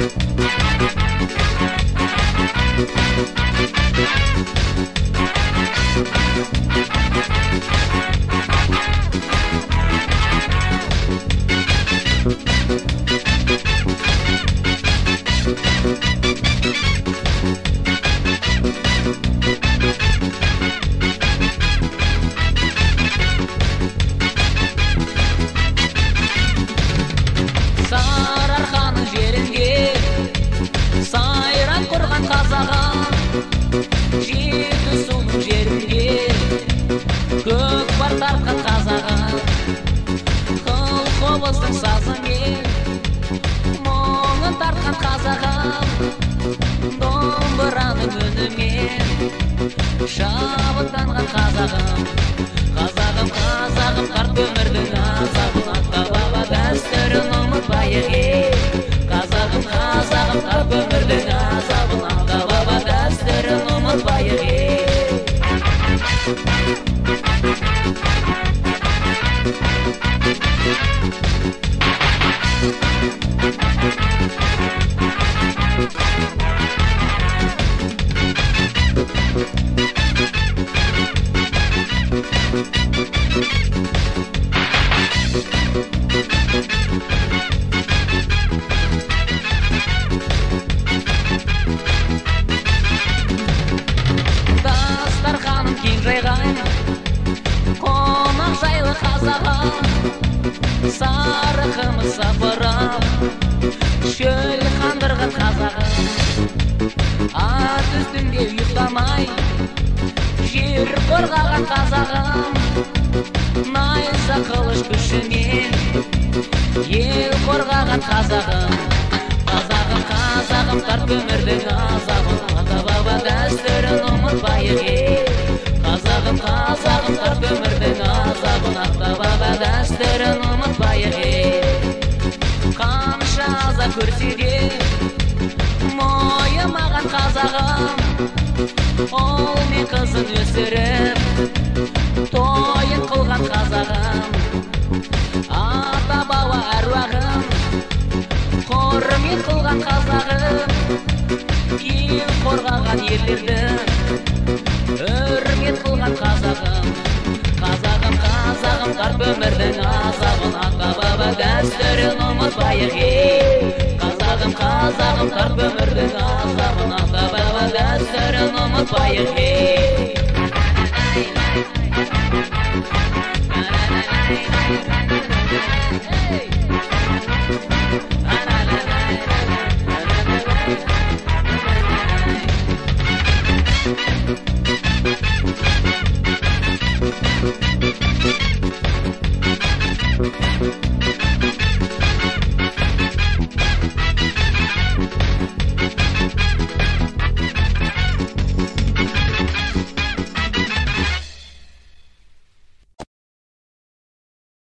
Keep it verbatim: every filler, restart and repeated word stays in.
Сарыарқаның жерінде сайран құрған қазағым, Жетісудың жерінде көкпар тартқан қазағым, қыл-қобыздың сазымен мұңын тартқан қазағым, домбыраның үнімен шабыттанған қазағым. Қазағым, қазағым, қарт өмірдің азабын, ата-баба дәстүрін ұмытпайық ел. Қазағым, қазағым, қарт өмірдің азабын, ата-баба дәстүрін ұмытпайық ел. Дастарханым кең жайған қонақ жайлы қазағым, сары қымыз сапырам шөл қандырған қазағым, ат үстінде ұйықтамай жер қорғаған қазағым, найза қылыш күшімен ел қорғаған қазағым. Қазағым, қазағым, тарт өмірдің азабын, ата-баба дәстүрін ұмытпайық ел. Қазағым, қазағым, тарт өмірдің азабын, ата-баба дәстүрін ұмытпайық ел. Қанша аза көрсе де мойымаған қазағым, ол мен қызын өсіріп тойын қылған қазағым. Ата-баба әруағым құрмет қылған қазағым, ел қорғаған ерлердің үрмет қылған қазағым. Қазағым, қазағым, тарт өмірдің азабын, ата-баба дәстүрін ұмытпайық ел. Қазағым, қазағым, тарт өмірдің азабын, ата-баба дәстүрін ұмытпайық ел. Thank you.